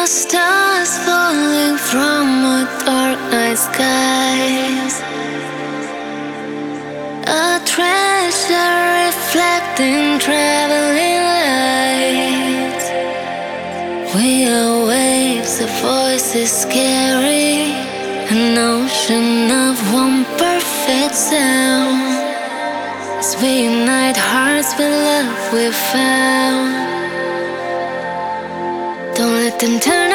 stars falling from a dark night skies. A treasure reflecting traveling lights. We are waves, a voice is scary. An ocean of one perfect sound. As we unite hearts with love we found. Don't let them turn